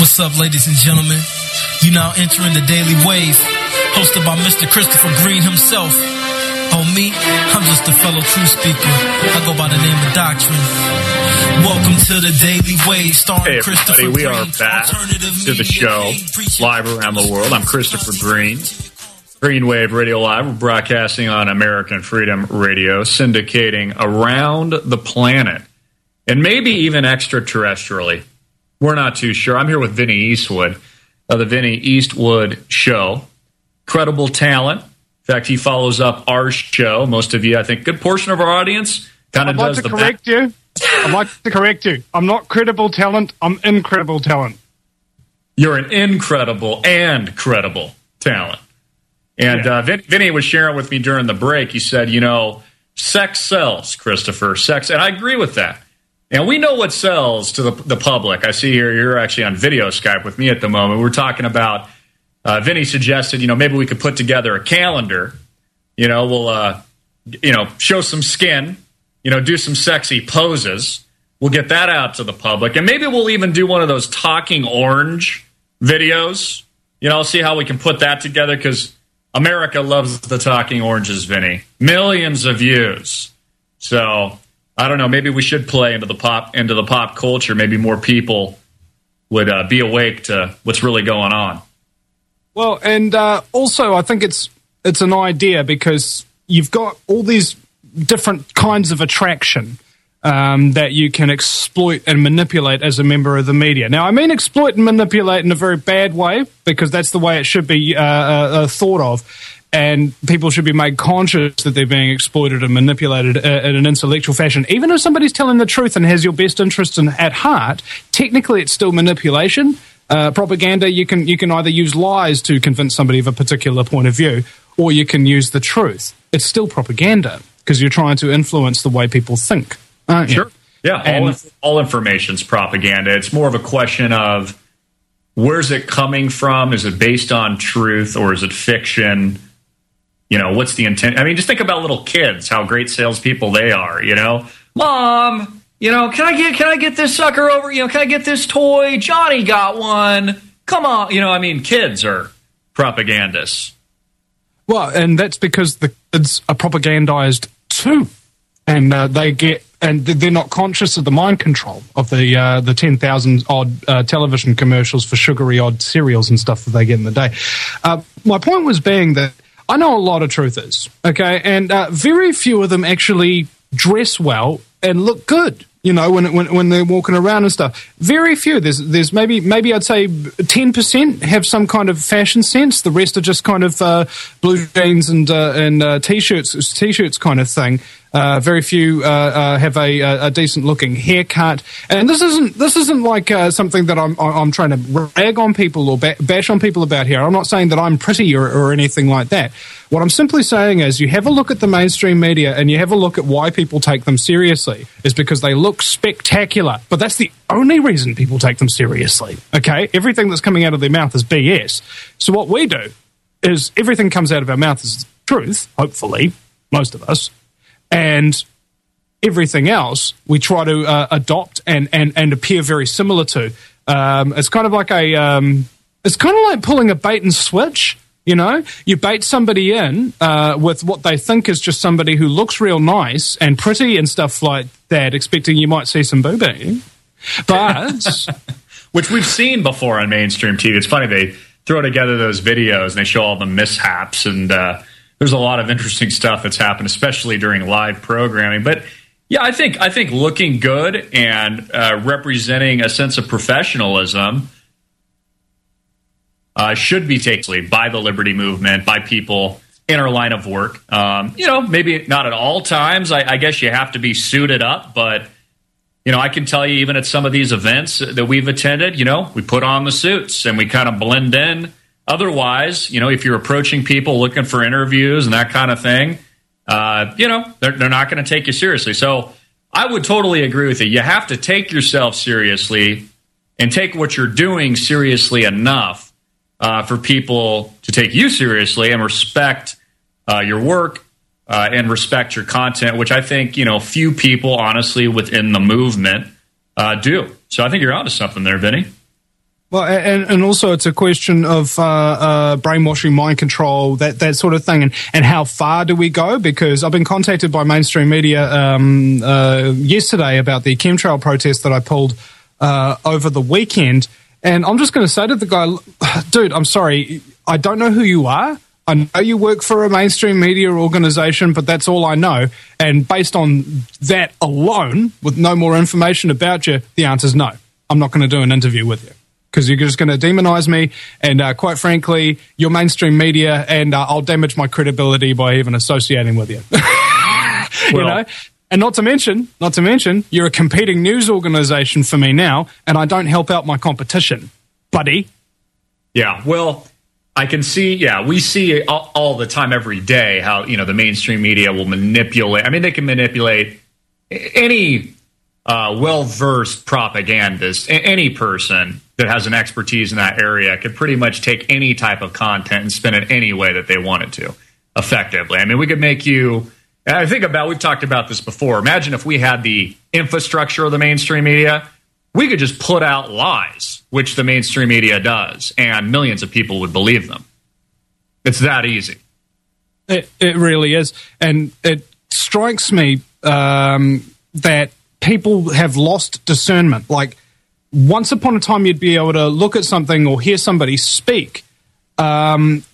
What's up, ladies and gentlemen? You now entering the Daily Wave, hosted by Mr. Christopher Green himself. On me, I'm just a fellow truth speaker. I go by the name of Doctrine. Welcome to the Daily Wave, starring Christopher Green. We are back to the show, live around the world. I'm Christopher Green. Green Wave Radio Live. We're broadcasting on American Freedom Radio, syndicating around the planet, and maybe even extraterrestrially. We're not too sure. I'm here with Vinny Eastwood of the Vinny Eastwood Show. Credible talent. In fact, he follows up our show. Most of you, I think, good portion of our audience kind of does the I'd like to correct you. I'm not credible talent. I'm incredible talent. You're an incredible and credible talent. And Vinny was sharing with me during the break. He said, sex sells, Christopher. Sex. And I agree with that. And we know what sells to the public. I see here you're actually on video Skype with me at the moment. We're talking about, Vinny suggested, maybe we could put together a calendar. We'll, show some skin, do some sexy poses. We'll get that out to the public. And maybe we'll even do one of those talking orange videos. I'll see how we can put that together because America loves the talking oranges, Vinny. Millions of views. So I don't know. Maybe we should play into the pop culture. Maybe more people would be awake to what's really going on. Well, and also I think it's an idea because you've got all these different kinds of attraction that you can exploit and manipulate as a member of the media. Now, I mean exploit and manipulate in a very bad way because that's the way it should be thought of. And people should be made conscious that they're being exploited and manipulated in an intellectual fashion. Even if somebody's telling the truth and has your best interest at heart, technically it's still manipulation. Propaganda, you can either use lies to convince somebody of a particular point of view, or you can use the truth. It's still propaganda because you're trying to influence the way people think, aren't you? Sure. Yeah, all information's propaganda. It's more of a question of where's it coming from? Is it based on truth or is it fiction? What's the intent? I mean, just think about little kids, how great salespeople they are, Mom, can I get this sucker over? Can I get this toy? Johnny got one. Come on. Kids are propagandists. Well, and that's because the kids are propagandized too. And they're not conscious of the mind control of the 10,000 odd television commercials for sugary odd cereals and stuff that they get in the day. My point was being that I know a lot of truthers, okay, and very few of them actually dress well and look good, when they're walking around and stuff. Very few. There's maybe I'd say 10% have some kind of fashion sense. The rest are just kind of blue jeans and t-shirts kind of thing. Very few have a decent looking haircut, and this isn't like something that I'm trying to rag on people or bash on people about here. I'm not saying that I'm pretty or anything like that. What I'm simply saying is you have a look at the mainstream media and you have a look at why people take them seriously is because they look spectacular. But that's the only reason people take them seriously. Okay, everything that's coming out of their mouth is BS. So what we do is everything comes out of our mouth is truth. Hopefully, most of us. And everything else we try to adopt and appear very similar to. It's kind of like it's kind of like pulling a bait and switch. You bait somebody in with what they think is just somebody who looks real nice and pretty and stuff like that, expecting you might see some boobie. But which we've seen before on mainstream TV. It's funny they throw together those videos and they show all the mishaps and. There's a lot of interesting stuff that's happened, especially during live programming. But yeah, I think looking good and representing a sense of professionalism should be taken by the Liberty Movement, by people in our line of work. Maybe not at all times. I guess you have to be suited up, but I can tell you, even at some of these events that we've attended, we put on the suits and we kind of blend in. Otherwise, if you're approaching people looking for interviews and that kind of thing, they're not going to take you seriously. So I would totally agree with you. You have to take yourself seriously and take what you're doing seriously enough for people to take you seriously and respect your work and respect your content, which I think, few people, honestly, within the movement do. So I think you're onto something there, Vinny. Well, and also it's a question of brainwashing, mind control, that sort of thing, and how far do we go? Because I've been contacted by mainstream media yesterday about the chemtrail protest that I pulled over the weekend, and I'm just going to say to the guy, dude, I'm sorry, I don't know who you are. I know you work for a mainstream media organization, but that's all I know. And based on that alone, with no more information about you, the answer is no. I'm not going to do an interview with you because you're just going to demonize me. And quite frankly, you're mainstream media, and I'll damage my credibility by even associating with you. You know? And not to mention, you're a competing news organization for me now, and I don't help out my competition, buddy. Yeah, well, I can see, we see all the time, every day, how, the mainstream media will manipulate. I mean, they can manipulate any well-versed propagandist, any person that has an expertise in that area could pretty much take any type of content and spin it any way that they wanted to, effectively. I mean, we could make you, we've talked about this before. Imagine if we had the infrastructure of the mainstream media, we could just put out lies, which the mainstream media does, and millions of people would believe them. It's that easy. It really is. And it strikes me that people have lost discernment. Like, once upon a time, you'd be able to look at something or hear somebody speak, and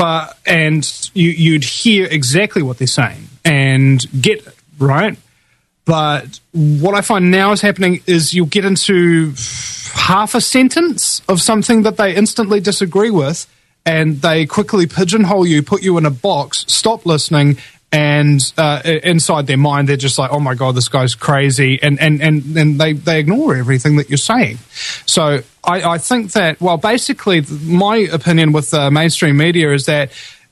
you'd hear exactly what they're saying and get it, right? But what I find now is happening is you'll get into half a sentence of something that they instantly disagree with, and they quickly pigeonhole you, put you in a box, stop listening, and inside their mind they're just like, oh my God, this guy's crazy, and they ignore everything that you're saying. So I think that, well, basically my opinion with mainstream media is that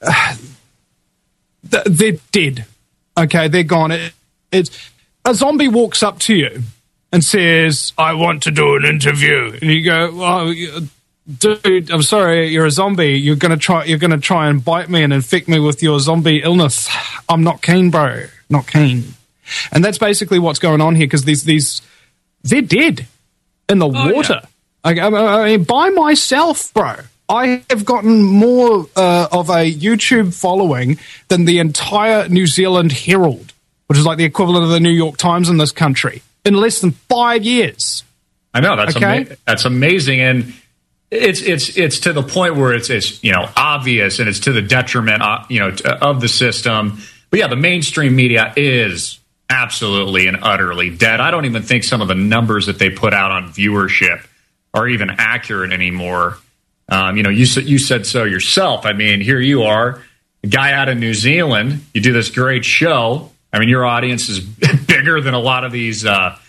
they're dead. Okay, they're gone. It's a zombie walks up to you and says, I want to do an interview. And you go, oh, dude, I'm sorry, you're a zombie. You're going to try and bite me and infect me with your zombie illness. I'm not keen, bro. Not keen. And that's basically what's going on here, because they're dead in the water. Yeah. I mean, by myself, bro. I have gotten more of a YouTube following than the entire New Zealand Herald, which is like the equivalent of the New York Times in this country, in less than 5 years. I know, that's okay? That's amazing, and it's to the point where it's obvious, and it's to the detriment of the system. But yeah, the mainstream media is absolutely and utterly dead. I don't even think some of the numbers that they put out on viewership are even accurate anymore. You said so yourself. I mean, here you are, a guy out of New Zealand. You do this great show. I mean, your audience is bigger than a lot of these,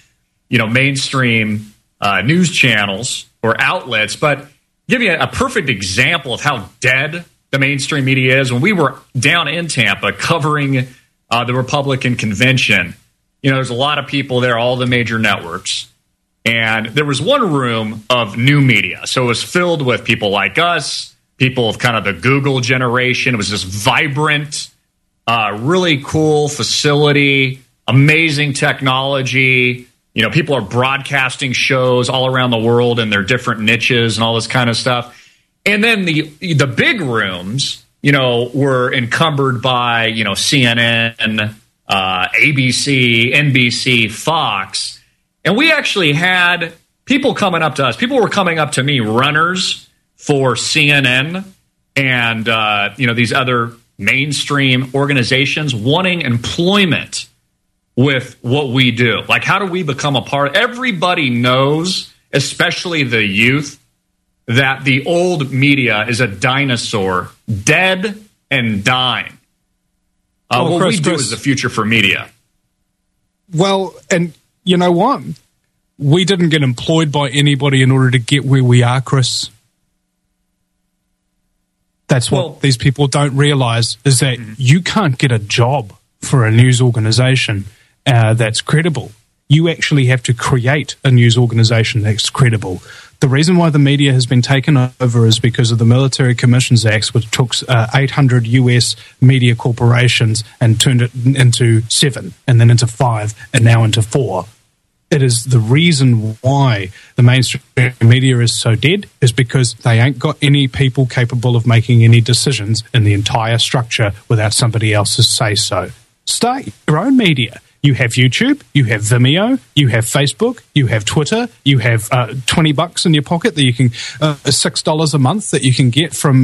mainstream news channels or outlets. But give you a perfect example of how dead the mainstream media is. When we were down in Tampa covering the Republican convention, there's a lot of people there, all the major networks. And there was one room of new media. So it was filled with people like us, people of kind of the Google generation. It was this vibrant, really cool facility, amazing technology. People are broadcasting shows all around the world in their different niches and all this kind of stuff. And then the big rooms, were encumbered by, CNN, ABC, NBC, Fox. And we actually had people coming up to us. People were coming up to me, runners for CNN and, these other mainstream organizations, wanting employment with what we do. Like, how do we become a part? Everybody knows, especially the youth, that the old media is a dinosaur, dead and dying. What we do is the future for media. Well, and you know what? We didn't get employed by anybody in order to get where we are, Chris. That's what these people don't realize, is that you can't get a job for a news organization that's credible. You actually have to create a news organization that's credible. The reason why the media has been taken over is because of the Military Commissions Act, which took 800 US media corporations and turned it into 7, and then into 5, and now into 4. It is the reason why the mainstream media is so dead is because they ain't got any people capable of making any decisions in the entire structure without somebody else's say-so. Start your own media. You have YouTube, you have Vimeo, you have Facebook, you have Twitter, you have $20 in your pocket that you can $6 a month that you can get from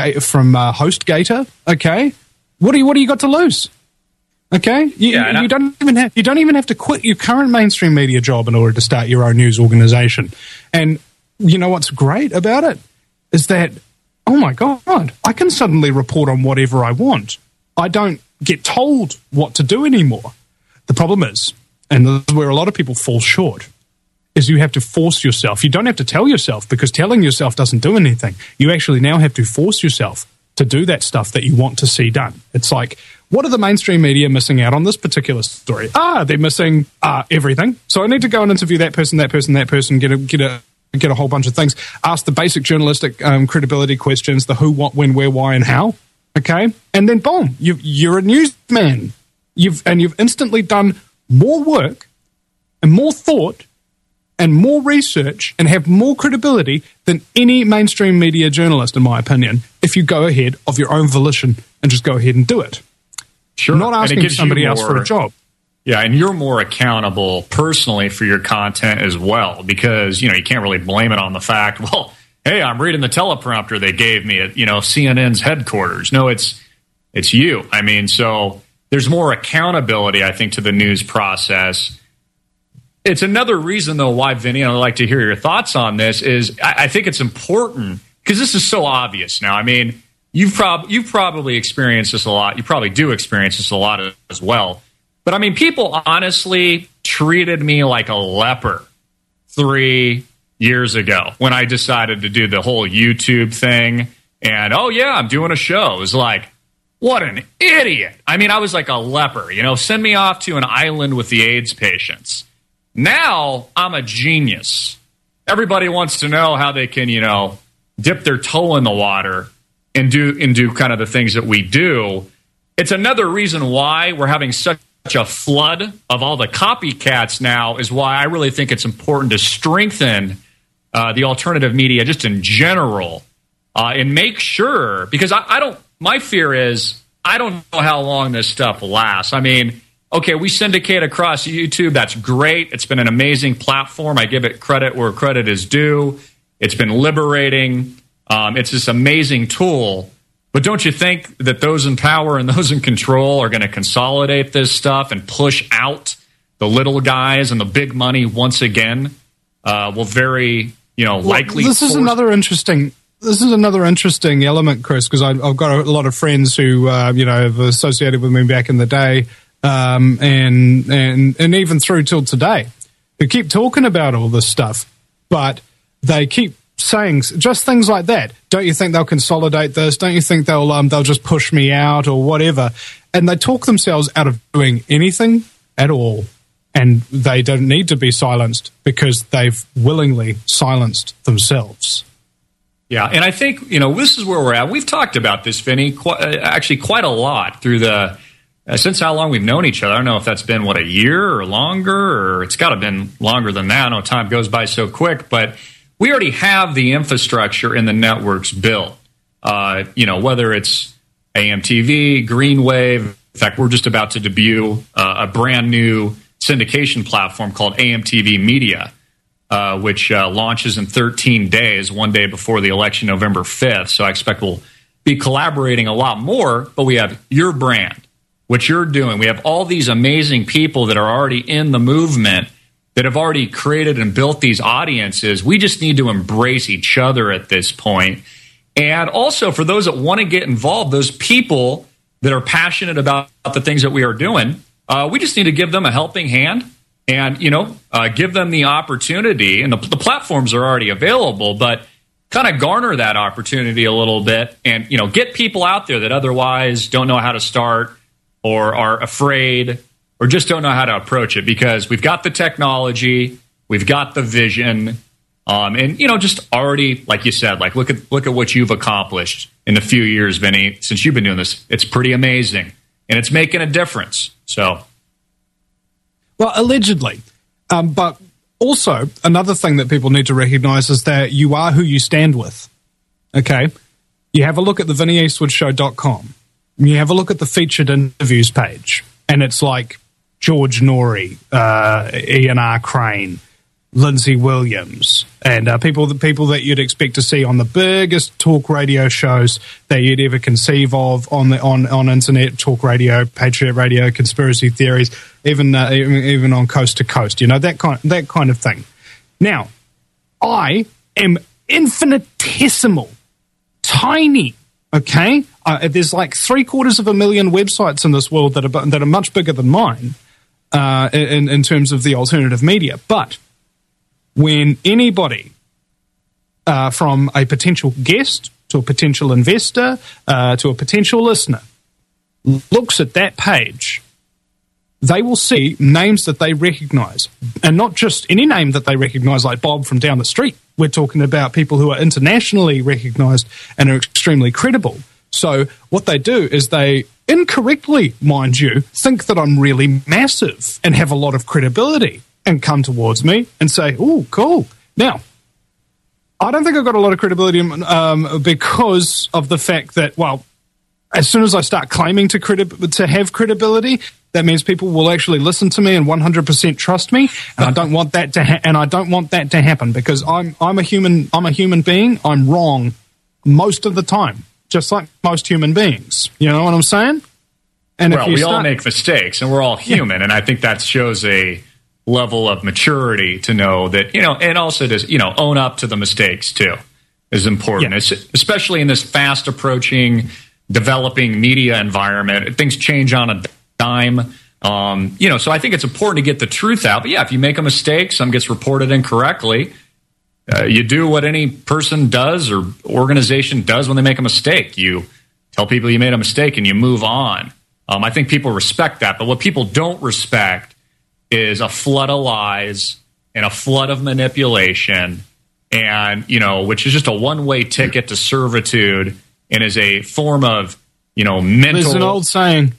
HostGator. Okay, what do you got to lose? Okay, you don't even have to quit your current mainstream media job in order to start your own news organization. And you know what's great about it is that, oh my God, I can suddenly report on whatever I want. I don't get told what to do anymore. The problem is, and this is where a lot of people fall short, is you have to force yourself. You don't have to tell yourself, because telling yourself doesn't do anything. You actually now have to force yourself to do that stuff that you want to see done. It's like, what are the mainstream media missing out on this particular story? They're missing everything. So I need to go and interview that person, get a whole bunch of things, ask the basic journalistic credibility questions, the who, what, when, where, why, and how. Okay, and then boom, you're a newsman. You've instantly done more work and more thought and more research and have more credibility than any mainstream media journalist, in my opinion, if you go ahead of your own volition and just go ahead and do it. Sure. Not asking somebody else for a job. Yeah, and you're more accountable personally for your content as well, because, you can't really blame it on the fact, well, hey, I'm reading the teleprompter they gave me at, CNN's headquarters. No, it's you. I mean, so there's more accountability, I think, to the news process. It's another reason, though, why, Vinny, and I'd like to hear your thoughts on this, is I think it's important, because this is so obvious now. I mean, you've probably experienced this a lot. You probably do experience this a lot as well. But, I mean, people honestly treated me like a leper 3 years ago when I decided to do the whole YouTube thing. And, oh, yeah, I'm doing a show. It was like, what an idiot. I mean, I was like a leper. Send me off to an island with the AIDS patients. Now I'm a genius. Everybody wants to know how they can, dip their toe in the water and do kind of the things that we do. It's another reason why we're having such a flood of all the copycats now, is why I really think it's important to strengthen the alternative media just in general, and make sure, because my fear is I don't know how long this stuff will last. I mean, okay, we syndicate across YouTube. That's great. It's been an amazing platform. I give it credit where credit is due. It's been liberating. It's this amazing tool. But don't you think that those in power and those in control are going to consolidate this stuff and push out the little guys and the big money once again? Will very, likely. This is another interesting element, Chris, because I've got a lot of friends who, have associated with me back in the day, and even through till today, who keep talking about all this stuff, but they keep saying just things like that. Don't you think they'll consolidate this? Don't you think they'll just push me out or whatever? And they talk themselves out of doing anything at all. And they don't need to be silenced because they've willingly silenced themselves. Yeah, and I think, this is where we're at. We've talked about this, Vinny, quite a lot through the since how long we've known each other. I don't know if that's been, a year or longer, or it's got to have been longer than that. I know time goes by so quick, but we already have the infrastructure and the networks built. Whether it's AMTV, Greenwave. In fact, we're just about to debut a brand new syndication platform called AMTV Media, which launches in 13 days, one day before the election, November 5th. So I expect we'll be collaborating a lot more, but we have your brand, what you're doing. We have all these amazing people that are already in the movement that have already created and built these audiences. We just need to embrace each other at this point. And also for those that want to get involved, those people that are passionate about the things that we are doing, we just need to give them a helping hand and, give them the opportunity. And the platforms are already available, but kind of garner that opportunity a little bit and, get people out there that otherwise don't know how to start or are afraid or just don't know how to approach it, because we've got the technology, we've got the vision, and, just already, like you said, look at what you've accomplished in the few years, Vinny, since you've been doing this. It's pretty amazing, and it's making a difference. So, well, allegedly, But also, another thing that people need to recognize is that you are who you stand with. Okay? You have a look at the VinnyEastwoodShow.com. You have a look at the featured interviews page, and it's like George Norrie, Ian R. Crane, Lindsay Williams, and people that you'd expect to see on the biggest talk radio shows that you'd ever conceive of on internet talk radio, Patriot Radio, conspiracy theories, even on Coast to Coast, that kind of thing. Now, I am infinitesimal, tiny. Okay, there's like 750,000 websites in this world that are much bigger than mine in terms of the alternative media, but when anybody from a potential guest to a potential investor to a potential listener looks at that page, they will see names that they recognize. And not just any name that they recognize, like Bob from down the street. We're talking about people who are internationally recognized and are extremely credible. So what they do is they incorrectly, mind you, think that I'm really massive and have a lot of credibility, and come towards me and say, "Oh, cool." Now, I don't think I've got a lot of credibility because of the fact that, well, as soon as I start claiming to have credibility, that means people will actually listen to me and 100% trust me, and I don't want that to happen because I'm a human being. I'm wrong most of the time, just like most human beings. You know what I'm saying? And we all make mistakes, and we're all human, and I think that shows a level of maturity to know that, and also to, own up to the mistakes too is important. Yeah. Especially in this fast approaching, developing media environment. Things change on a dime. So I think it's important to get the truth out. But yeah, if you make a mistake, some gets reported incorrectly, you do what any person does or organization does when they make a mistake. You tell people you made a mistake and you move on. I think people respect that. But what people don't respect is a flood of lies and a flood of manipulation, and which is just a one-way ticket to servitude and is a form of mental. There's an old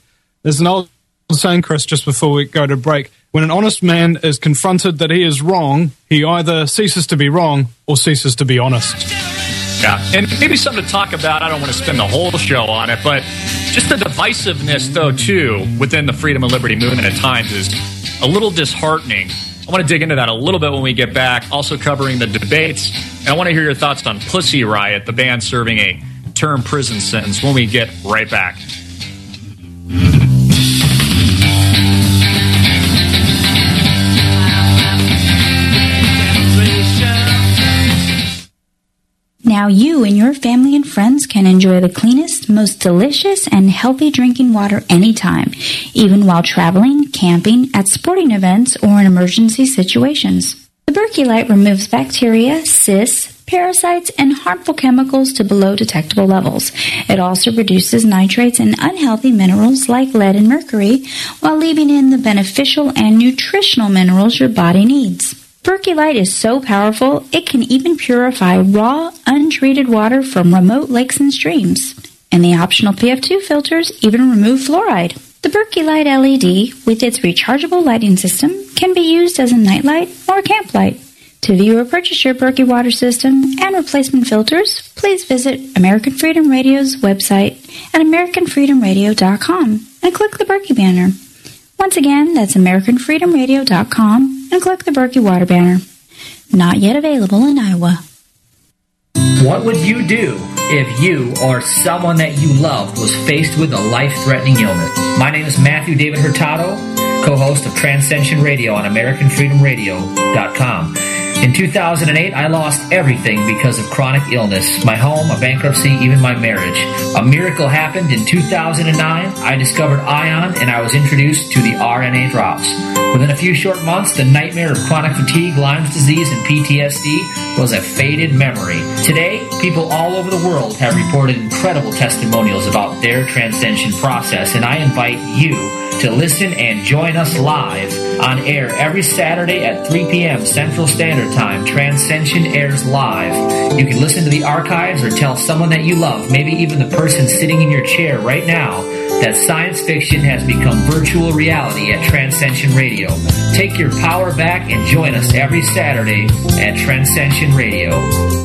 saying, Chris, just before we go to break. When an honest man is confronted that he is wrong, he either ceases to be wrong or ceases to be honest. Yeah, and maybe something to talk about. I don't want to spend the whole show on it, but just the divisiveness, though, too, within the freedom and liberty movement at times is a little disheartening. I want to dig into that a little bit when we get back, also covering the debates. And I want to hear your thoughts on Pussy Riot, the band serving a term prison sentence, when we get right back. Now you and your family and friends can enjoy the cleanest, most delicious, and healthy drinking water anytime, even while traveling, camping, at sporting events, or in emergency situations. The Berkey Light removes bacteria, cysts, parasites, and harmful chemicals to below detectable levels. It also reduces nitrates and unhealthy minerals like lead and mercury, while leaving in the beneficial and nutritional minerals your body needs. Berkey Light is so powerful, it can even purify raw, untreated water from remote lakes and streams. And the optional PF2 filters even remove fluoride. The Berkey Light LED, with its rechargeable lighting system, can be used as a nightlight or a camp light. To view or purchase your Berkey water system and replacement filters, please visit American Freedom Radio's website at AmericanFreedomRadio.com and click the Berkey banner. Once again, that's AmericanFreedomRadio.com and click the Berkey water banner. Not yet available in Iowa. What would you do if you or someone that you loved was faced with a life-threatening illness? My name is Matthew David Hurtado, co-host of Transcension Radio on AmericanFreedomRadio.com. In 2008, I lost everything because of chronic illness. My home, a bankruptcy, even my marriage. A miracle happened in 2009. I discovered ION and I was introduced to the RNA drops. Within a few short months, the nightmare of chronic fatigue, Lyme's disease, and PTSD was a faded memory. Today, people all over the world have reported incredible testimonials about their transcension process, and I invite you to listen and join us live on air every Saturday at 3 p.m. Central Standard Time. Transcension airs live. You can listen to the archives or tell someone that you love, maybe even the person sitting in your chair right now, that science fiction has become virtual reality at Transcension Radio. Take your power back and join us every Saturday at Transcension Radio.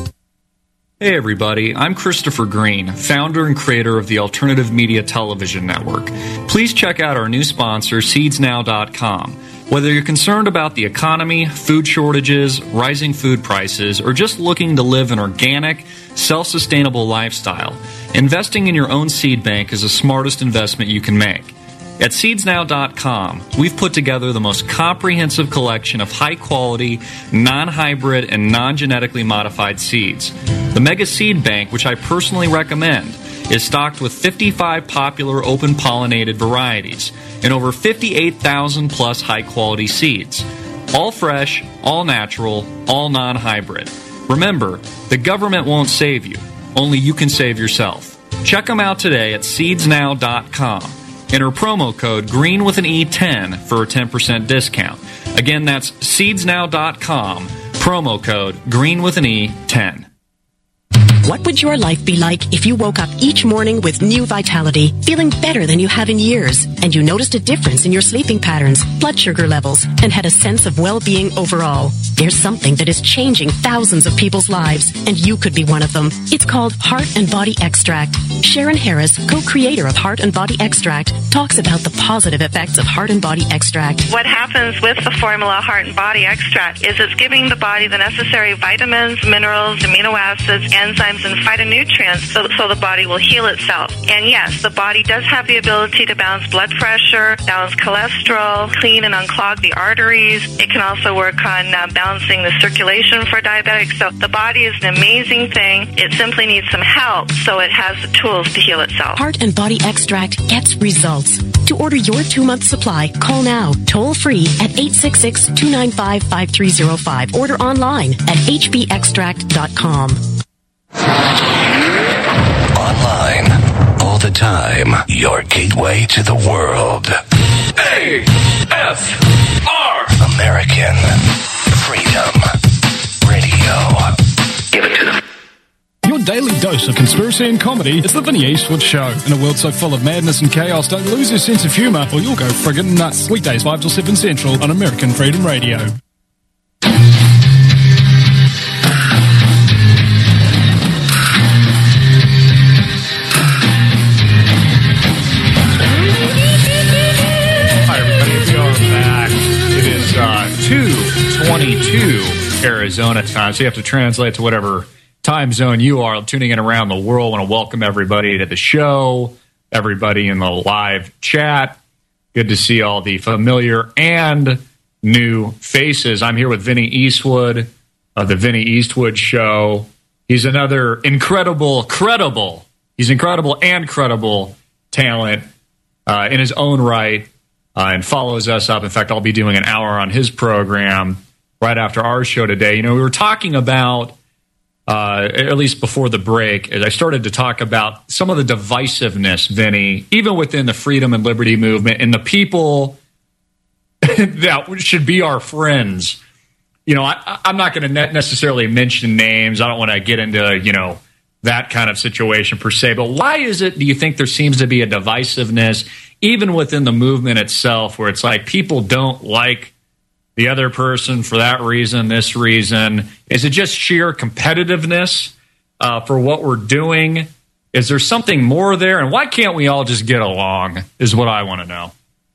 Hey everybody, I'm Christopher Green, founder and creator of the Alternative Media Television Network. Please check out our new sponsor, SeedsNow.com. Whether you're concerned about the economy, food shortages, rising food prices, or just looking to live an organic, self-sustainable lifestyle, investing in your own seed bank is the smartest investment you can make. At SeedsNow.com, we've put together the most comprehensive collection of high-quality, non-hybrid, and non-genetically modified seeds. The Mega Seed Bank, which I personally recommend, is stocked with 55 popular open-pollinated varieties and over 58,000-plus high-quality seeds. All fresh, all natural, all non-hybrid. Remember, the government won't save you. Only you can save yourself. Check them out today at SeedsNow.com. Enter promo code GREEN10 for a 10% discount. Again, that's SeedsNow.com. Promo code GREEN10. What would your life be like if you woke up each morning with new vitality, feeling better than you have in years, and you noticed a difference in your sleeping patterns, blood sugar levels, and had a sense of well-being overall? There's something that is changing thousands of people's lives, and you could be one of them. It's called Heart and Body Extract. Sharon Harris, co-creator of Heart and Body Extract, talks about the positive effects of Heart and Body Extract. What happens with the formula Heart and Body Extract is it's giving the body the necessary vitamins, minerals, amino acids, enzymes, and phytonutrients so the body will heal itself. And yes, the body does have the ability to balance blood pressure, balance cholesterol, clean and unclog the arteries. It can also work on balancing the circulation for diabetics. So the body is an amazing thing. It simply needs some help so it has the tools to heal itself. Heart and Body Extract gets results. To order your 2-month supply, call now, toll free at 866-295-5305. Order online at hbextract.com. Online, all the time, your gateway to the world. AFR! American Freedom Radio. Give it to them. Your daily dose of conspiracy and comedy is the Vinny Eastwood Show. In a world so full of madness and chaos, don't lose your sense of humour or you'll go friggin' nuts. Weekdays 5 till 7 Central on American Freedom Radio. Hi, everybody. We are back. It is 2:22 Arizona time, so you have to translate to whatever time zone you are tuning in around the world. I want to welcome everybody to the show, everybody in the live chat. Good to see all the familiar and new faces. I'm here with Vinny Eastwood of the Vinny Eastwood Show. He's another incredible and credible talent in his own right, and follows us up. In fact, I'll be doing an hour on his program right after our show today. You know, we were talking about, at least before the break, as I started to talk about some of the divisiveness, Vinny, even within the freedom and liberty movement and the people that should be our friends. You know, I'm not going to necessarily mention names. I don't want to get into, you know, that kind of situation per se. But why is it, do you think there seems to be a divisiveness, even within the movement itself, where it's like people don't like the other person for that reason, this reason? Is it just sheer competitiveness for what we're doing? Is there something more there? And why can't we all just get along is what I want to know.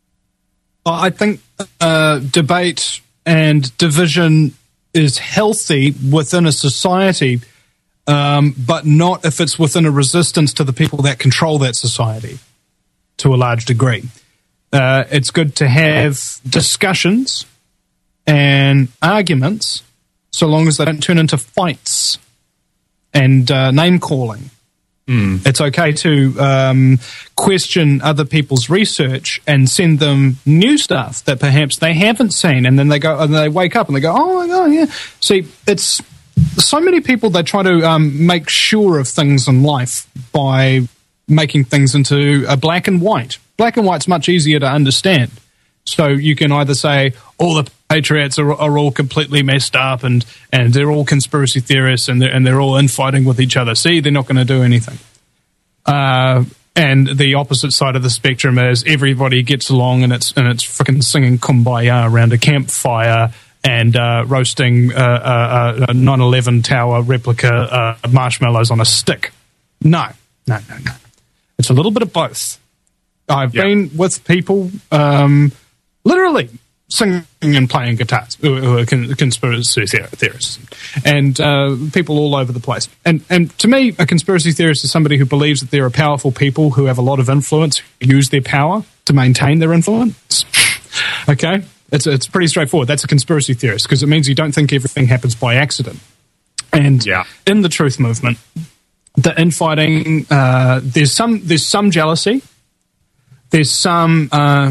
I think debate and division is healthy within a society, but not if it's within a resistance to the people that control that society to a large degree. It's good to have discussions and arguments so long as they don't turn into fights and name-calling. It's okay to question other people's research and send them new stuff that perhaps they haven't seen, and then they go and they wake up and they go, "Oh my God, yeah." See, it's so many people, they try to make sure of things in life by making things into a black and white. Black and white's much easier to understand. So you can either say all the patriots are all completely messed up and they're all conspiracy theorists and they're all infighting with each other. See, they're not going to do anything. And the opposite side of the spectrum is everybody gets along and it's freaking singing Kumbaya around a campfire and roasting a 9/11 tower replica marshmallows on a stick. No. It's a little bit of both. I've been with people literally singing and playing guitars who are conspiracy theorists and people all over the place. And to me, a conspiracy theorist is somebody who believes that there are powerful people who have a lot of influence, who use their power to maintain their influence. Okay? It's pretty straightforward. That's a conspiracy theorist because it means you don't think everything happens by accident. And in the truth movement, the infighting, there's some jealousy, there's some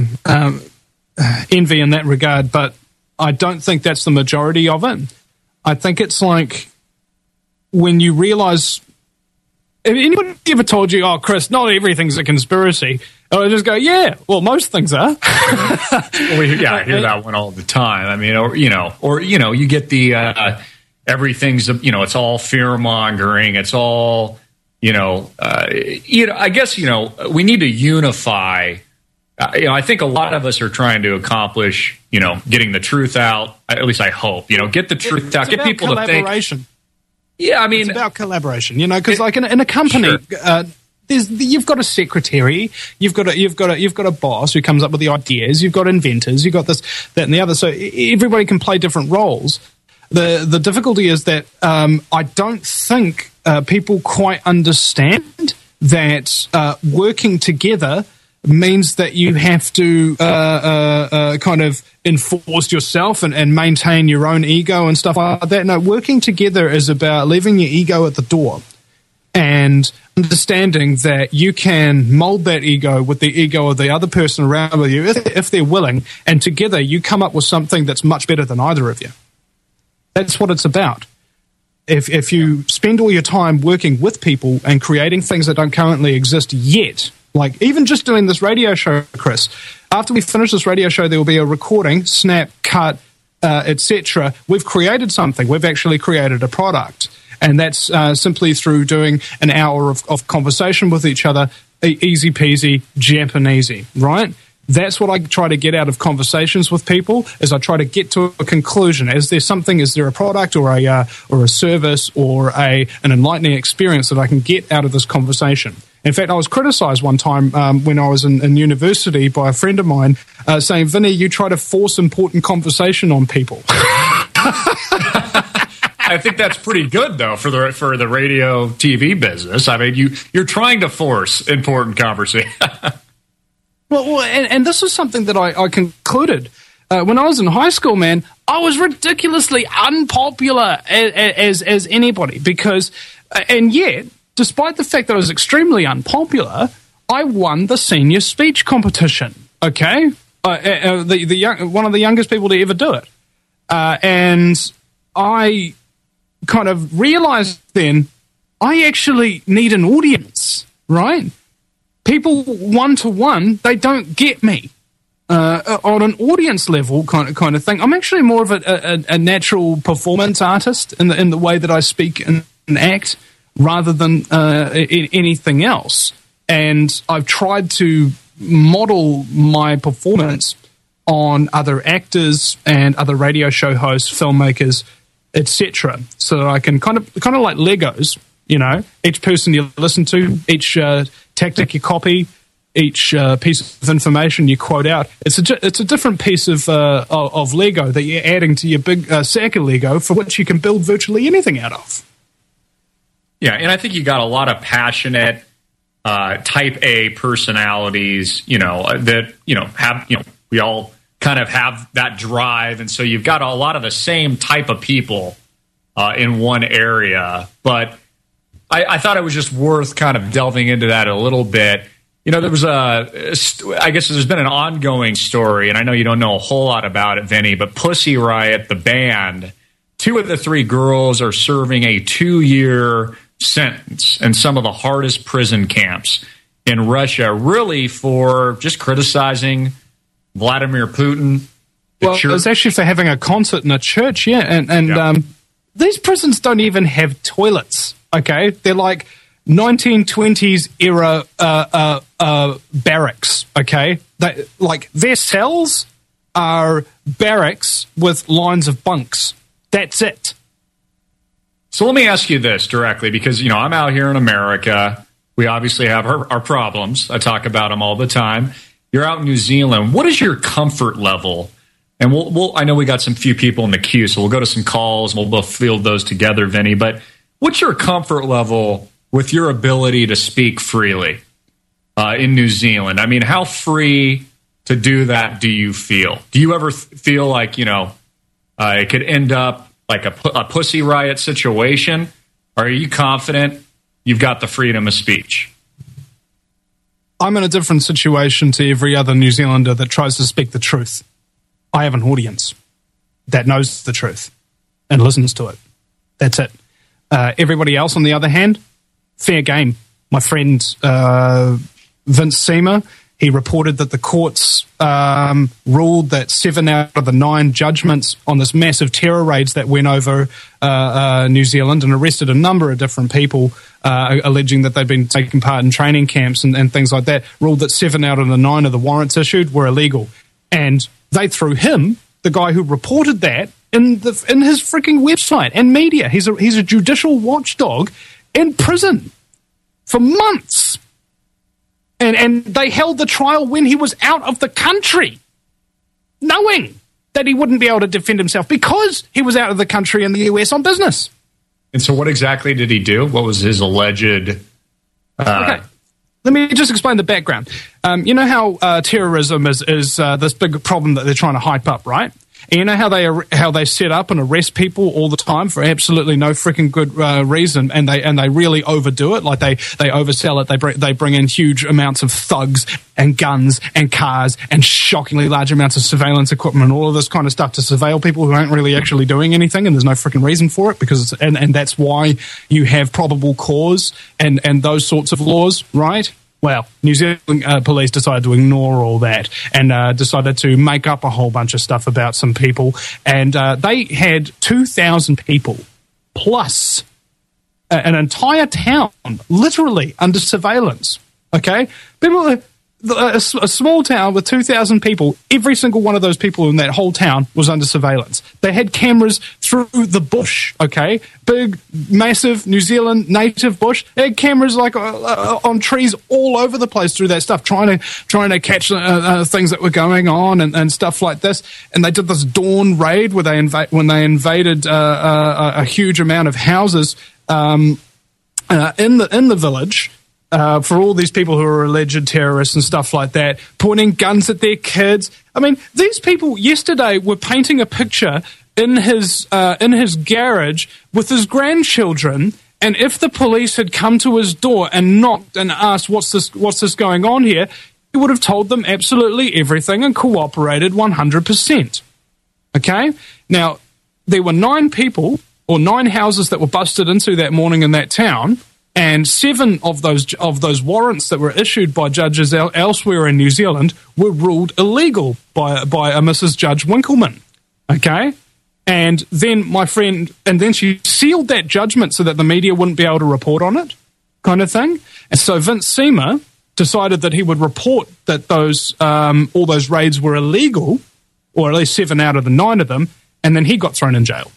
envy in that regard, but I don't think that's the majority of it. I think it's like when you realize, if anybody ever told you, oh, Chris, not everything's a conspiracy, I would just go, yeah, well, most things are. I hear that one all the time. I mean, you get the everything's, it's all fear mongering. It's all, I guess, we need to unify. I think a lot of us are trying to accomplish, getting the truth out. At least I hope, get the truth out, get people to think. Yeah, I mean, it's about collaboration, because like in a company, you've got a secretary, you've got a boss who comes up with the ideas, you've got inventors, you've got this, that, and the other. So everybody can play different roles. The difficulty is that I don't think people quite understand that working together means that you have to kind of enforce yourself and maintain your own ego and stuff like that. No, working together is about leaving your ego at the door and understanding that you can mold that ego with the ego of the other person around with you if they're willing, and together you come up with something that's much better than either of you. That's what it's about. If you spend all your time working with people and creating things that don't currently exist yet, like even just doing this radio show, Chris, after we finish this radio show, there will be a recording, snap, cut, etc. We've created something. We've actually created a product. And that's simply through doing an hour of conversation with each other, easy peasy, Japanesey, right? That's what I try to get out of conversations with people, is I try to get to a conclusion. Is there a product or a service or an enlightening experience that I can get out of this conversation? In fact, I was criticized one time when I was in university by a friend of mine saying, Vinny, you try to force important conversation on people. I think that's pretty good, though, for the radio TV business. I mean, you're trying to force important conversation. Well, and this is something that I concluded. When I was in high school, man, I was ridiculously unpopular as anybody because, and yet, despite the fact that I was extremely unpopular, I won the senior speech competition, okay? One of the youngest people to ever do it. And I kind of realized then I actually need an audience, right? People one-to-one, they don't get me on an audience level kind of thing. I'm actually more of a natural performance artist in the way that I speak and act rather than anything else. And I've tried to model my performance on other actors and other radio show hosts, filmmakers, etc. So that I can kind of like Legos, each person you listen to, each tactic you copy, each piece of information you quote out. It's a different piece of Lego that you're adding to your big sack of Lego, for which you can build virtually anything out of. Yeah, and I think you got a lot of passionate type A personalities, that have we all kind of have that drive, and so you've got a lot of the same type of people in one area. But I thought it was just worth kind of delving into that a little bit. There was I guess there's been an ongoing story, and I know you don't know a whole lot about it, Vinny, but Pussy Riot, the band, 2 of the 3 girls are serving a 2-year sentence in some of the hardest prison camps in Russia, really for just criticizing Vladimir Putin. Well, it was actually for having a concert in a church, yeah. And these prisons don't even have toilets, okay? They're like 1920s era barracks, okay? Their cells are barracks with lines of bunks. That's it. So let me ask you this directly, because, I'm out here in America. We obviously have our problems. I talk about them all the time. You're out in New Zealand. What is your comfort level? And I know we got some few people in the queue, so we'll go to some calls and we'll both field those together, Vinny. But what's your comfort level with your ability to speak freely in New Zealand? I mean, how free to do that do you feel? Do you ever feel like, it could end up like a pussy riot situation? Or are you confident you've got the freedom of speech? I'm in a different situation to every other New Zealander that tries to speak the truth. I have an audience that knows the truth and listens to it. That's it. Everybody else, on the other hand, fair game. My friend Vince Seamer, he reported that the courts ruled that 7 out of the 9 judgments on this massive terror raids that went over New Zealand and arrested a number of different people alleging that they'd been taking part in training camps and things like that, ruled that 7 out of the 9 of the warrants issued were illegal. And they threw him, the guy who reported that, in his freaking website and media. He's a judicial watchdog in prison for months. And they held the trial when he was out of the country, knowing that he wouldn't be able to defend himself because he was out of the country in the US on business. And so what exactly did he do? What was his alleged... Okay. Let me just explain the background. You know how terrorism is this big problem that they're trying to hype up, right? And you know how they set up and arrest people all the time for absolutely no freaking good reason, and they really overdo it. Like they oversell it. They bring in huge amounts of thugs and guns and cars and shockingly large amounts of surveillance equipment and all of this kind of stuff to surveil people who aren't really actually doing anything, and there's no freaking reason for it because and that's why you have probable cause and those sorts of laws, right? Well, New Zealand police decided to ignore all that and decided to make up a whole bunch of stuff about some people. And they had 2,000 people plus an entire town literally under surveillance. Okay? A small town with 2,000 people, every single one of those people in that whole town was under surveillance. They had cameras through the bush, okay? Big, massive New Zealand native bush. They had cameras like on trees all over the place through that stuff, trying to catch things that were going on and stuff like this. And they did this dawn raid where they invaded a huge amount of houses in the village. For all these people who are alleged terrorists and stuff like that, pointing guns at their kids. I mean, these people yesterday were painting a picture in his garage with his grandchildren, and if the police had come to his door and knocked and asked, what's this going on here, he would have told them absolutely everything and cooperated 100%. Okay? Now, there were 9 people, or 9 houses that were busted into that morning in that town, and 7 of those warrants that were issued by judges elsewhere in New Zealand were ruled illegal by a Mrs. Judge Winkleman. Okay? And then she sealed that judgment so that the media wouldn't be able to report on it, kind of thing. And so Vince Seamer decided that he would report that all those raids were illegal, or at least 7 out of the 9 of them, and then he got thrown in jail.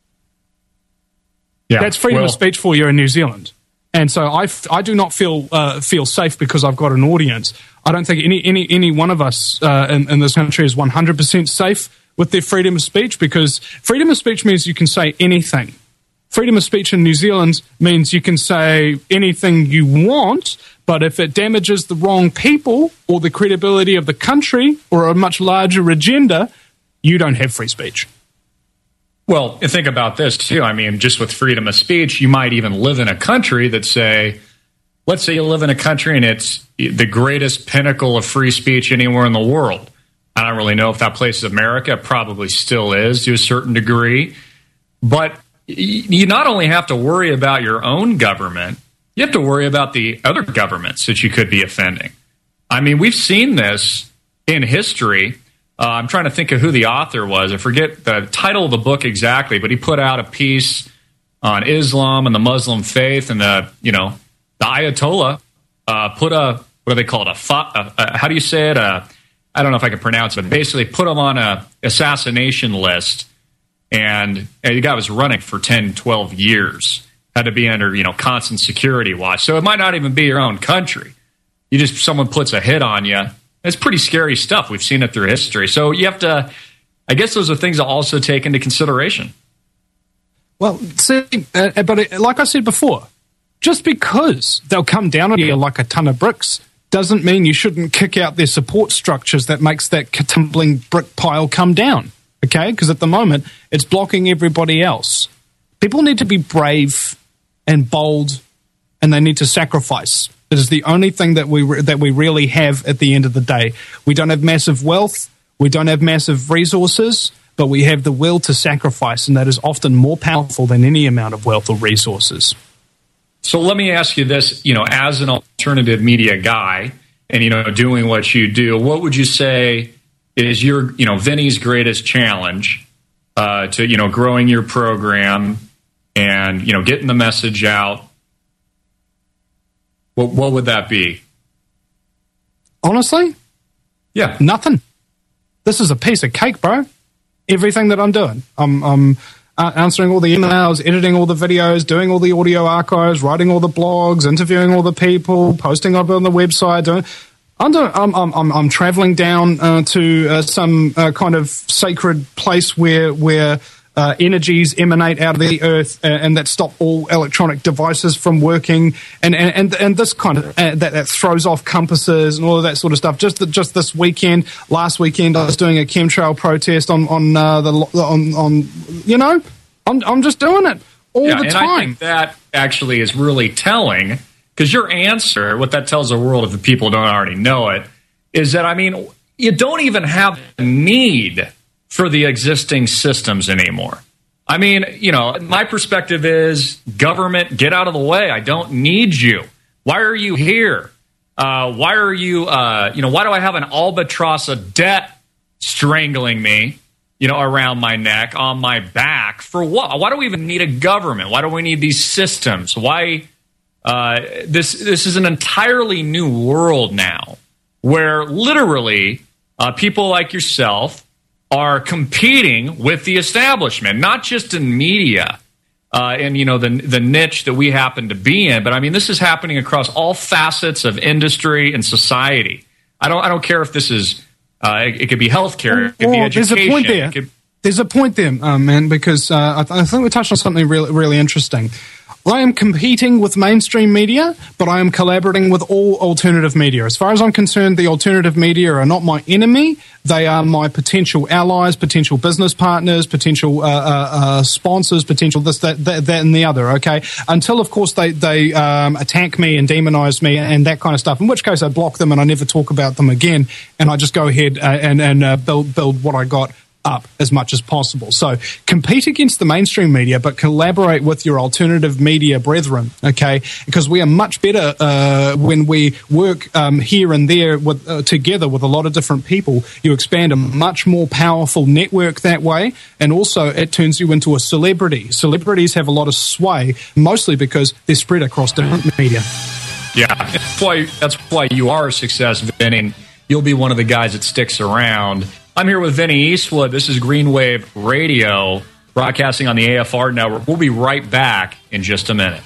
Yeah, that's freedom of speech for you in New Zealand. And so I do not feel safe because I've got an audience. I don't think any one of us in this country is 100% safe with their freedom of speech, because freedom of speech means you can say anything. Freedom of speech in New Zealand means you can say anything you want, but if it damages the wrong people or the credibility of the country or a much larger agenda, you don't have free speech. Well, think about this, too. I mean, just with freedom of speech, you might even live in a country let's say you live in a country and it's the greatest pinnacle of free speech anywhere in the world. I don't really know if that place is America. It probably still is to a certain degree. But you not only have to worry about your own government, you have to worry about the other governments that you could be offending. I mean, we've seen this in history. I'm trying to think of who the author was. I forget the title of the book exactly, but he put out a piece on Islam and the Muslim faith and the the Ayatollah put a, what do they call it? How do you say it? I don't know if I can pronounce it, but basically put him on a assassination list. And the guy was running for 10, 12 years, had to be under, constant security watch. So it might not even be your own country. Someone puts a hit on you. It's pretty scary stuff. We've seen it through history. So you have to, I guess those are things to also take into consideration. Well, see, but like I said before, just because they'll come down on you like a ton of bricks doesn't mean you shouldn't kick out their support structures that makes that tumbling brick pile come down, okay? Because at the moment, it's blocking everybody else. People need to be brave and bold, and they need to sacrifice. It is the only thing that we really have at the end of the day. We don't have massive wealth, we don't have massive resources, but we have the will to sacrifice, and that is often more powerful than any amount of wealth or resources. So let me ask you this, as an alternative media guy and, doing what you do, what would you say is your, Vinny's greatest challenge to, growing your program and, getting the message out? What would that be? Honestly? Yeah. Nothing. This is a piece of cake, bro. Everything that I'm doing. I'm answering all the emails, editing all the videos, doing all the audio archives, writing all the blogs, interviewing all the people, posting up on the website. I'm traveling down to some kind of sacred place where energies emanate out of the earth and that stop all electronic devices from working, and this kind of that throws off compasses and all of that sort of stuff. Just this weekend, last weekend, I was doing a chemtrail protest I'm just doing it all the time. I think that actually is really telling, because your answer, what that tells the world, if the people don't already know it, is that, you don't even have the need for the existing systems anymore. My perspective is, government, get out of the way. I don't need you. Why are you here? Why are you, why do I have an albatross of debt strangling me, around my neck, on my back? For what? Why do we even need a government? Why do we need these systems? Why? This is an entirely new world now, where literally people like yourself are competing with the establishment, not just in media and the niche that we happen to be in, but this is happening across all facets of industry and society. I don't care if this is it could be healthcare, it could be education. There's a point there. There's a point there, man, because I think we touched on something really, really interesting. I am competing with mainstream media, but I am collaborating with all alternative media. As far as I'm concerned, the alternative media are not my enemy. They are my potential allies, potential business partners, potential sponsors, potential this, that, and the other, okay? Until, of course, they attack me and demonize me and that kind of stuff, in which case I block them and I never talk about them again, and I just go ahead and build what I got up as much as possible. So compete against the mainstream media, but collaborate with your alternative media brethren, okay? Because we are much better when we work here and there together with a lot of different people. You expand a much more powerful network that way, and also it turns you into a celebrity. Celebrities have a lot of sway, mostly because they're spread across different media. Yeah, that's why you are a success, Vinny. You'll be one of the guys that sticks around. I'm here with Vinny Eastwood. This is Green Wave Radio, broadcasting on the AFR network. We'll be right back in just a minute.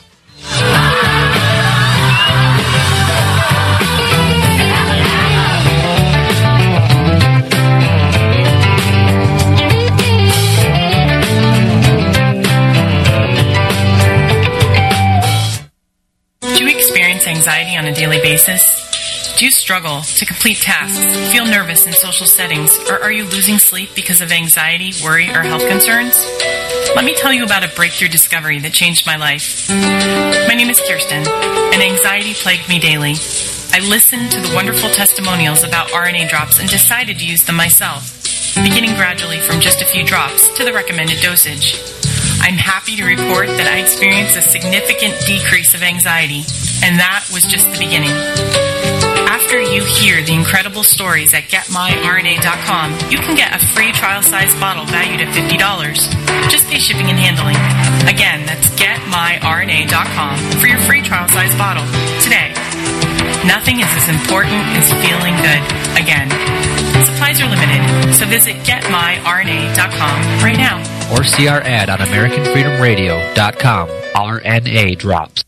Do you experience anxiety on a daily basis? Do you struggle to complete tasks, feel nervous in social settings, or are you losing sleep because of anxiety, worry, or health concerns? Let me tell you about a breakthrough discovery that changed my life. My name is Kirsten, and anxiety plagued me daily. I listened to the wonderful testimonials about RNA drops and decided to use them myself, beginning gradually from just a few drops to the recommended dosage. I'm happy to report that I experienced a significant decrease of anxiety, and that was just the beginning. After you hear the incredible stories at GetMyRNA.com, you can get a free trial-size bottle valued at $50. Just pay shipping and handling. Again, that's GetMyRNA.com for your free trial-size bottle. Nothing is as important as feeling good again. Supplies are limited, so visit getmyrna.com right now. Or see our ad on AmericanFreedomRadio.com. RNA drops.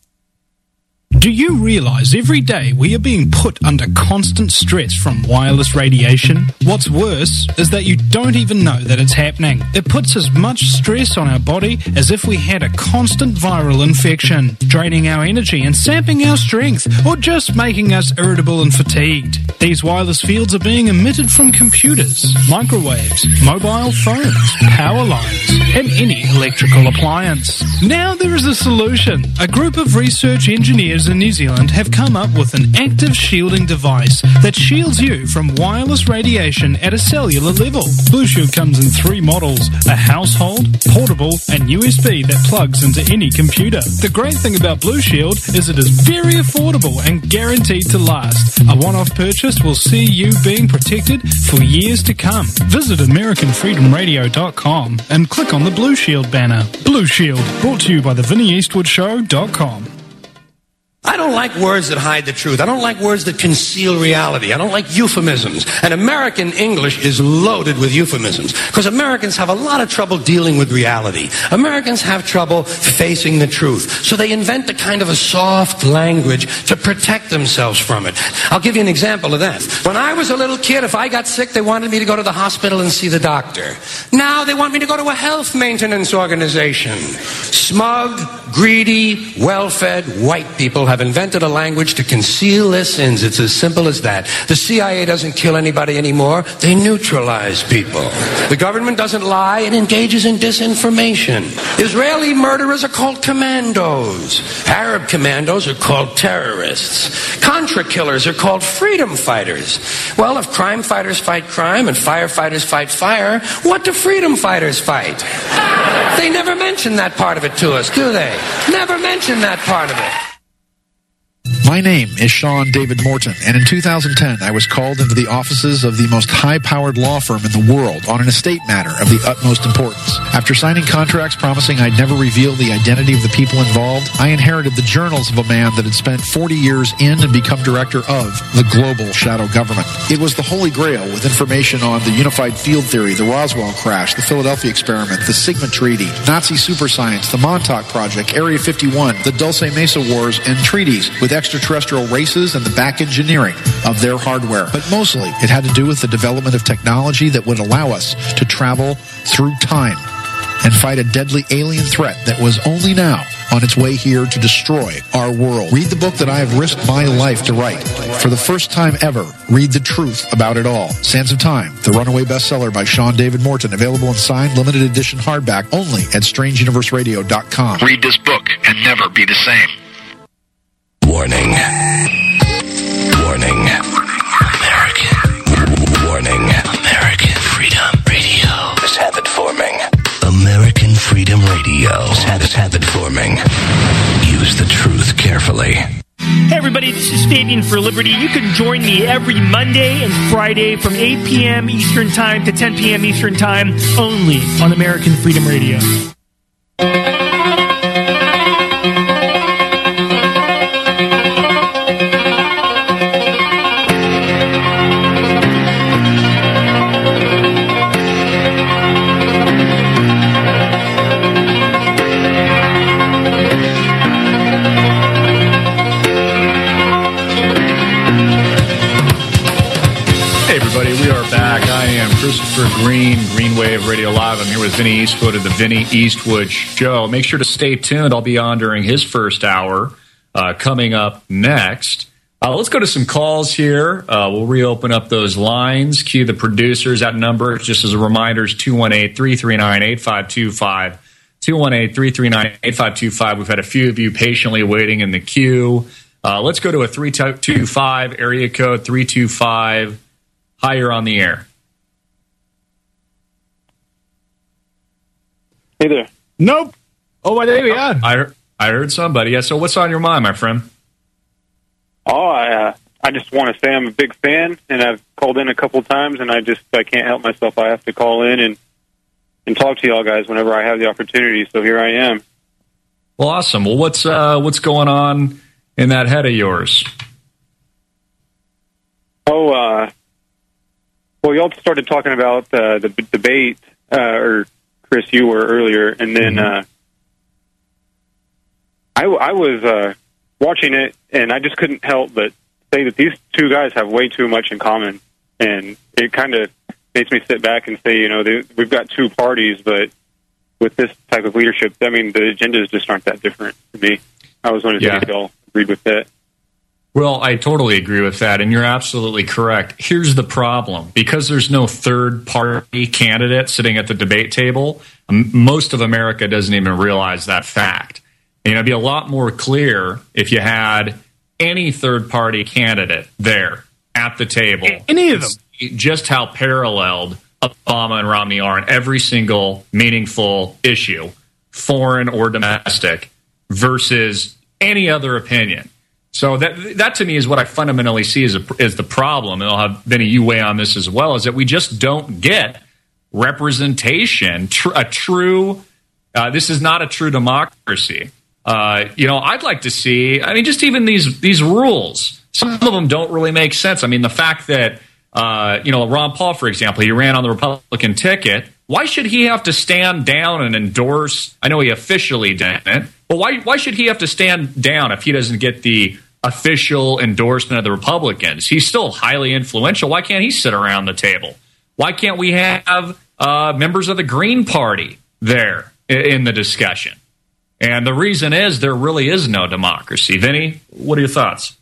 Do you realize every day we are being put under constant stress from wireless radiation? What's worse is that you don't even know that it's happening. It puts as much stress on our body as if we had a constant viral infection, draining our energy and sapping our strength, or just making us irritable and fatigued. These wireless fields are being emitted from computers, microwaves, mobile phones, power lines, and any electrical appliance. Now there is a solution. A group of research engineers in New Zealand have come up with an active shielding device that shields you from wireless radiation at a cellular level. Blue Shield comes in 3 models: a household, portable, and USB that plugs into any computer. The great thing about Blue Shield is it is very affordable and guaranteed to last. A one-off purchase will see you being protected for years to come. Visit AmericanFreedomRadio.com and click on the Blue Shield banner. Blue Shield, brought to you by the VinnyEastwoodShow.com. I don't like words that hide the truth. I don't like words that conceal reality. I don't like euphemisms. And American English is loaded with euphemisms because Americans have a lot of trouble dealing with reality. Americans have trouble facing the truth. So they invent a kind of a soft language to protect themselves from it. I'll give you an example of that. When I was a little kid, if I got sick, they wanted me to go to the hospital and see the doctor. Now they want me to go to a health maintenance organization. Smug, greedy, well-fed white people have invented a language to conceal their sins. It's as simple as that. The CIA doesn't kill anybody anymore. They neutralize people. The government doesn't lie. It engages in disinformation. Israeli murderers are called commandos. Arab commandos are called terrorists. Contra killers are called freedom fighters. Well, if crime fighters fight crime and firefighters fight fire, what do freedom fighters fight? They never mention that part of it to us, do they? Never mention that part of it. My name is Sean David Morton, and in 2010 I was called into the offices of the most high-powered law firm in the world on an estate matter of the utmost importance. After signing contracts promising I'd never reveal the identity of the people involved, I inherited the journals of a man that had spent 40 years in and become director of the global shadow government. It was the Holy Grail with information on the unified field theory, the Roswell crash, the Philadelphia experiment, the Sigma Treaty, Nazi superscience, the Montauk Project, Area 51, the Dulce Mesa Wars, and treaties with extraterrestrial races and the back engineering of their hardware. But mostly, it had to do with the development of technology that would allow us to travel through time and fight a deadly alien threat that was only now on its way here to destroy our world. Read the book that I have risked my life to write. For the first time ever, read the truth about it all. Sands of Time, the runaway bestseller by Sean David Morton, available in signed limited edition hardback only at StrangeUniverseRadio.com. Read this book and never be the same. Warning. Warning. American. Warning. American Freedom Radio is habit forming. American Freedom Radio is habit forming. Use the truth carefully. Hey everybody, this is Fabian for Liberty. You can join me every Monday and Friday from 8 p.m. Eastern Time to 10 p.m. Eastern Time only on American Freedom Radio. Christopher Green, Green Wave Radio Live. I'm here with Vinny Eastwood of the Vinny Eastwood Show. Make sure to stay tuned. I'll be on during his first hour coming up next. Let's go to some calls here. We'll reopen up those lines. Cue the producers. That number, just as a reminder, is 218-339-8525. 218-339-8525. We've had a few of you patiently waiting in the queue. Let's go to a 325 area code, 325. Hi, you're on the air. Hey there. Nope. Oh, there we are. I heard somebody. Yeah. So what's on your mind, my friend? Oh, I just want to say I'm a big fan, and I've called in a couple times, and I can't help myself. I have to call in and talk to y'all guys whenever I have the opportunity. So here I am. Well, awesome. Well, what's going on in that head of yours? Well, y'all started talking about the debate, or Chris, you were earlier, and then I was watching it, and I just couldn't help but say that these two guys have way too much in common, and it kind of makes me sit back and say, we've got two parties, but with this type of leadership, I mean, the agendas just aren't that different to me. I was wondering if y'all agreed with that. Well, I totally agree with that, and you're absolutely correct. Here's the problem. Because there's no third-party candidate sitting at the debate table, most of America doesn't even realize that fact. It'd be a lot more clear if you had any third-party candidate there at the table. Any of them. Just how paralleled Obama and Romney are on every single meaningful issue, foreign or domestic, versus any other opinion. So that to me is what I fundamentally see as the problem, and I'll have Vinny, you weigh on this as well, is that we just don't get representation. This is not a true democracy. I'd like to see, just even these rules. Some of them don't really make sense. The fact that, Ron Paul, for example, he ran on the Republican ticket. Why should he have to stand down and endorse? I know he officially didn't, but why should he have to stand down if he doesn't get the official endorsement of the Republicans? He's still highly influential. Why can't he sit around the table? Why can't we have members of the Green Party there in the discussion? And the reason is there really is no democracy. Vinny, what are your thoughts?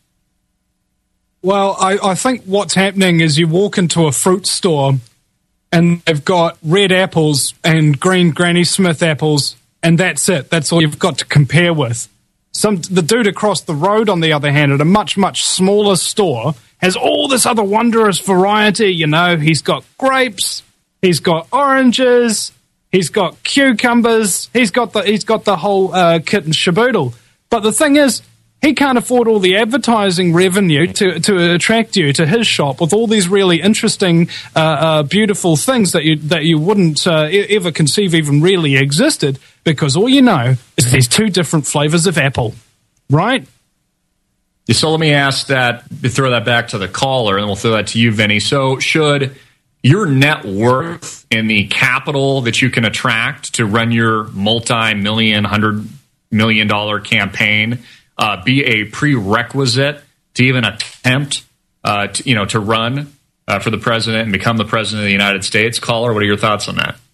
Well, I think what's happening is you walk into a fruit store and they've got red apples and green Granny Smith apples, and that's it. That's all you've got to compare with. The dude across the road, on the other hand, at a much, much smaller store, has all this other wondrous variety. He's got grapes, he's got oranges, he's got cucumbers, he's got the whole kit and shaboodle. But the thing is, he can't afford all the advertising revenue to attract you to his shop with all these really interesting, beautiful things that you wouldn't ever conceive even really existed, because all you know is there's two different flavors of apple, right? So let me throw that back to the caller, and we'll throw that to you, Vinny. So should your net worth in the capital that you can attract to run your multi-million, $100 million campaign be a prerequisite to even attempt to run for the president and become the president of the United States? Caller, what are your thoughts on that?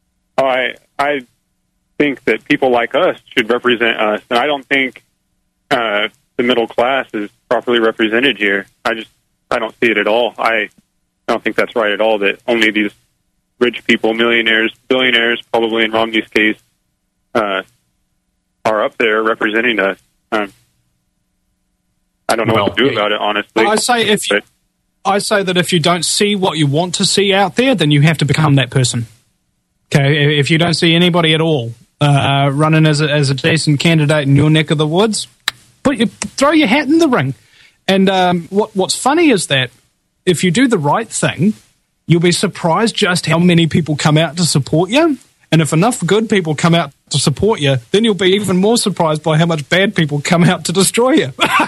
I think that people like us should represent us, and I don't think the middle class is properly represented here. I don't see it at all. I don't think that's right at all, that only these rich people, millionaires, billionaires, probably in Romney's case, are up there representing us. I don't know what to do about it, honestly. I say that if you don't see what you want to see out there, then you have to become that person. Okay, if you don't see anybody at all running as a decent candidate in your neck of the woods, throw your hat in the ring. And what's funny is that if you do the right thing, you'll be surprised just how many people come out to support you. And if enough good people come out to support you, then you'll be even more surprised by how much bad people come out to destroy you.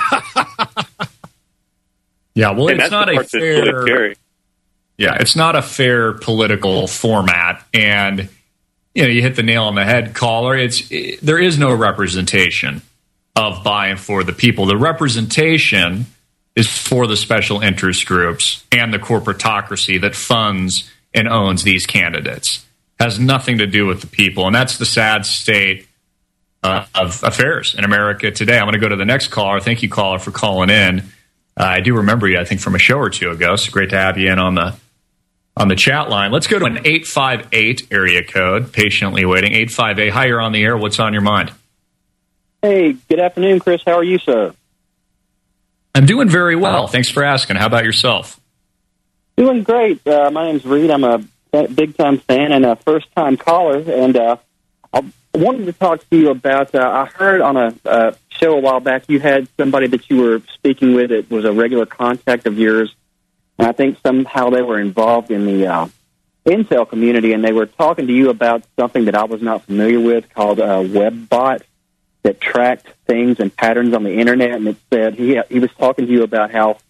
Yeah, well, it's not a fair. Yeah, it's not a fair political format, and you hit the nail on the head, caller. There is no representation of by and for the people. The representation is for the special interest groups and the corporatocracy that funds and owns these candidates. Has nothing to do with the people, and that's the sad state of affairs in America today. I'm going to go to the next caller. Thank you, caller, for calling in. I do remember you, I think, from a show or two ago, so great to have you in on the chat line. Let's go to an 858 area code, patiently waiting. 858, hi, you're on the air. What's on your mind? Hey, good afternoon, Chris. How are you, sir? I'm doing very well. Thanks for asking. How about yourself? Doing great. My name's Reed. I'm a big-time fan and a first-time caller, and I wanted to talk to you about, I heard on a show a while back you had somebody that you were speaking with that was a regular contact of yours, and I think somehow they were involved in the Intel community, and they were talking to you about something that I was not familiar with called WebBot that tracked things and patterns on the Internet, and it said he was talking to you about how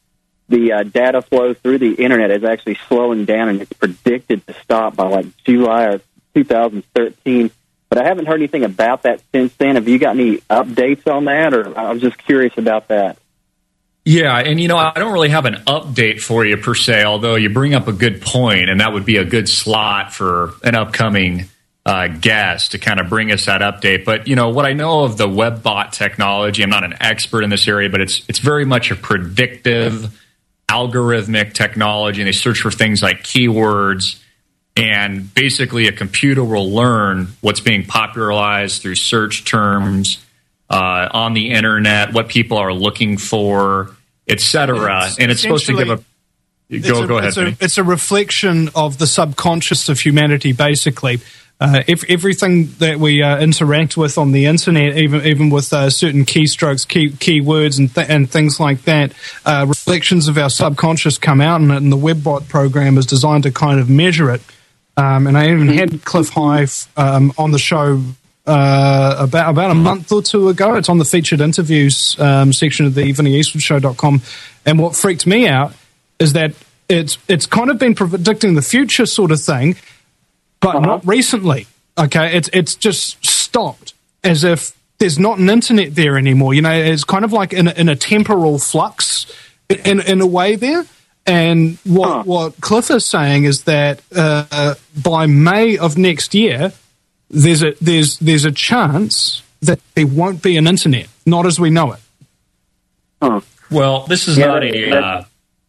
the data flow through the internet is actually slowing down, and it's predicted to stop by like July of 2013. But I haven't heard anything about that since then. Have you got any updates on that, or I was just curious about that? Yeah, and I don't really have an update for you per se, although you bring up a good point, and that would be a good slot for an upcoming guest to kind of bring us that update. But what I know of the WebBot technology, I'm not an expert in this area, but it's very much a predictive, algorithmic technology, and they search for things like keywords, and basically a computer will learn what's being popularized through search terms on the internet, what people are looking for, etc. And it's supposed to give a go ahead. It's a reflection of the subconscious of humanity, basically. Everything that we interact with on the internet, even with certain keystrokes, keywords, and things like that, reflections of our subconscious come out in it, and the WebBot program is designed to kind of measure it. And I even had Cliff High on the show about a month or two ago. It's on the featured interviews section of the VinnyEastwoodshow.com. And what freaked me out is that it's kind of been predicting the future sort of thing, but not recently. Okay, it's just stopped, as if there's not an internet there anymore. It's kind of like in a temporal flux in a way there. And what Cliff is saying is that by May of next year, there's a chance that there won't be an internet, not as we know it. Well, this is not a.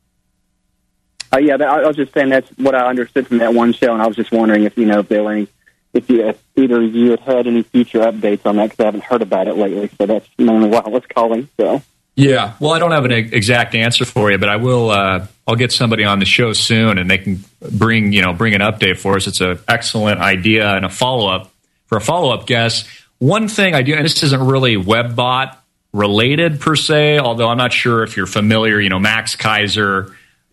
I was just saying that's what I understood from that one show, and I was just wondering if if there were any, if either of you had any future updates on that, because I haven't heard about it lately. So that's mainly why I was calling. So. Yeah, well, I don't have an exact answer for you, but I will. I'll get somebody on the show soon, and they can bring an update for us. It's an excellent idea and a follow up guest. One thing I do, and this isn't really WebBot related per se, although I'm not sure if you're familiar. Max Kaiser,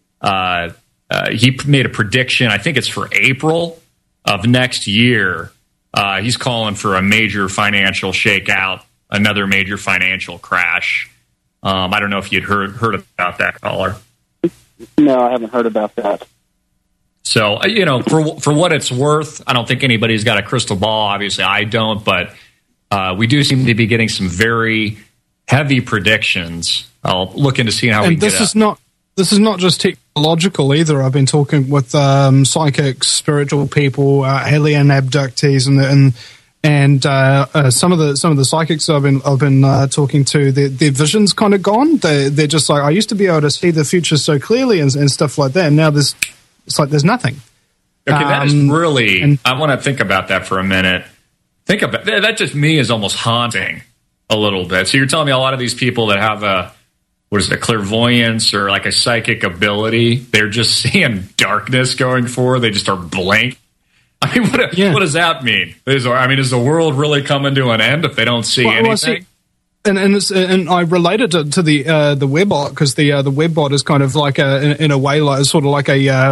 he made a prediction. I think it's for April of next year. He's calling for a major financial shakeout, another major financial crash. I don't know if you'd heard about that, caller. No, I haven't heard about that. So, for what it's worth, I don't think anybody's got a crystal ball. Obviously, I don't, but we do seem to be getting some very heavy predictions. I'll look into seeing how we get it. This is not just technological either. I've been talking with psychics, spiritual people, alien abductees, and some of the psychics I've been talking to, their vision's kind of gone. They're just like, I used to be able to see the future so clearly and stuff like that. And now it's like there's nothing. Okay, that is really. I want to think about that for a minute. Think about that. Just me is almost haunting a little bit. So you're telling me a lot of these people that have a clairvoyance or like a psychic ability, they're just seeing darkness going forward. They just are blank. I mean, what does that mean? Is the world really coming to an end if they don't see anything? And I related it to the WebBot, because the WebBot is kind of like in a way like sort of like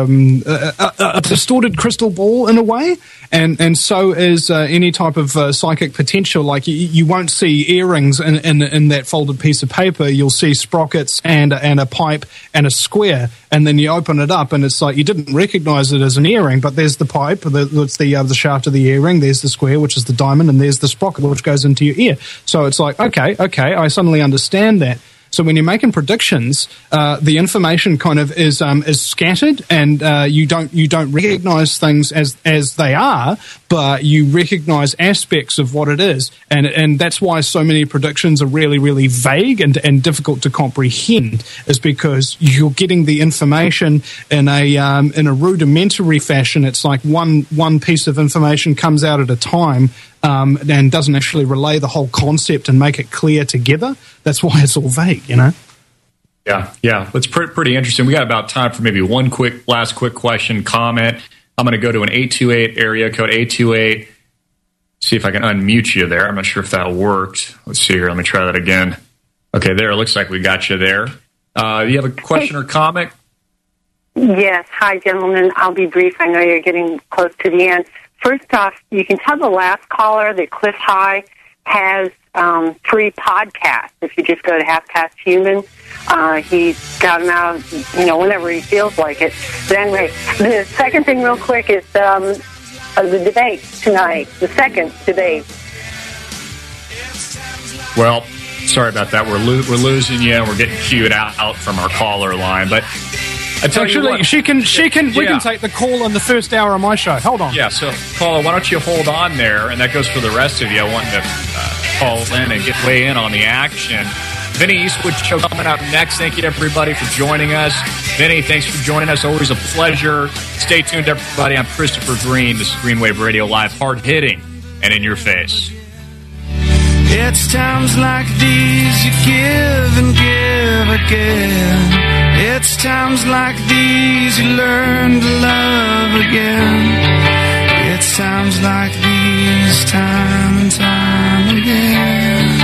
a distorted crystal ball in a way, and so is any type of psychic potential. Like you won't see earrings in that folded piece of paper. You'll see sprockets and a pipe and a square, and then you open it up and it's like you didn't recognize it as an earring, but there's the pipe, that's the shaft of the earring. There's the square, which is the diamond, and there's the sprocket, which goes into your ear. So it's like okay, I suddenly understand that. So when you're making predictions, the information kind of is scattered, and you don't recognize things as they are, but you recognize aspects of what it is, and that's why so many predictions are really, really vague and difficult to comprehend. Is because you're getting the information in a rudimentary fashion. It's like one piece of information comes out at a time. And doesn't actually relay the whole concept and make it clear together. That's why it's all vague, Yeah. It's pretty interesting. We got about time for maybe one last quick question, comment. I'm going to go to an 828 area code, 828. See if I can unmute you there. I'm not sure if that worked. Let's see here. Let me try that again. Okay, there. It looks like we got you there. You have a question or comment? Yes. Hi, gentlemen. I'll be brief. I know you're getting close to the end. First off, you can tell the last caller that Cliff High has free podcasts if you just go to Half Past Human. He's got him out, whenever he feels like it. But anyway, the second thing real quick is the debate tonight, the second debate. Well, sorry about that. We're losing you, and we're getting queued out from our caller line. But I tell you what, we can take the call in the first hour of my show. Hold on. Yeah, so caller, why don't you hold on there? And that goes for the rest of you wanting to call in and weigh in on the action. Vinny Eastwood show coming up next. Thank you to everybody for joining us. Vinny, thanks for joining us. Always a pleasure. Stay tuned, everybody. I'm Christopher Green. This is Greenwave Radio Live, hard hitting and in your face. It's times like these you give and give again. It's times like these you learn to love again. It's times like these, time and time again.